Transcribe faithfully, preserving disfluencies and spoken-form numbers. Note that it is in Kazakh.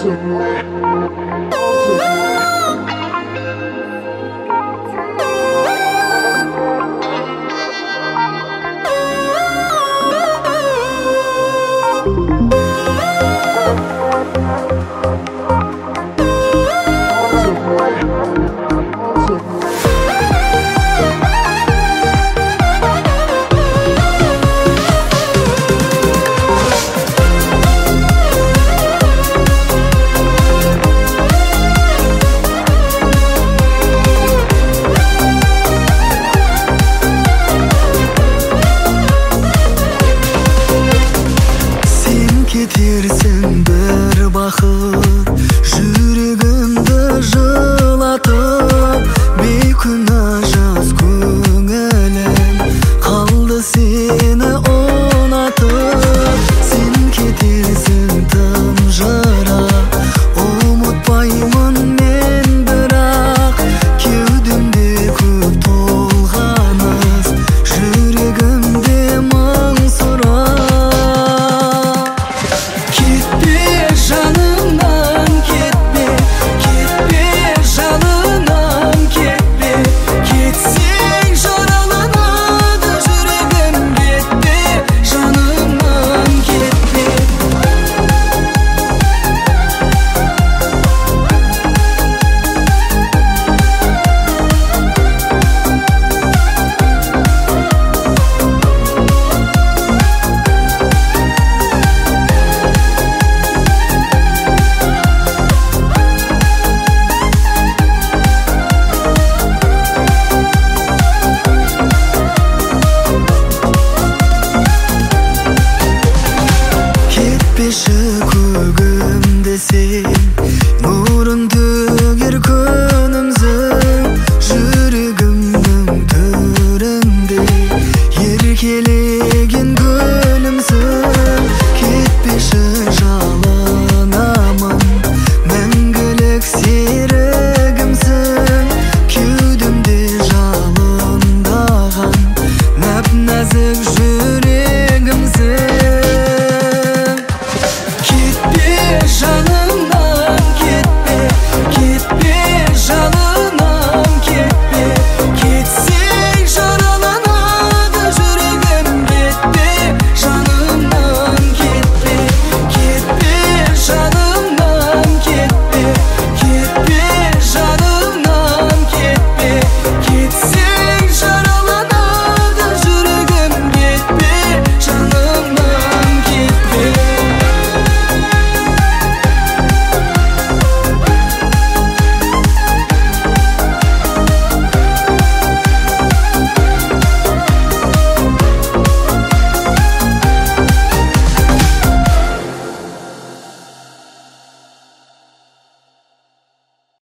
Кетерсің бір бақыт, жүрегімді жылатып, бейкүнә жас көңілім қалды сені ұнатып. Сен кетерсің тым жырақ, ұмытпаймын мен бірақ, кеудемде көп толғаныс, жүрегімде мың сұрақ. Жанымнан кетпе, кетпе, жанымнан кетпе, кетсең жараланады жүрегім, кетпе, жанымнан кетпе. Кетпеші көгімде сен,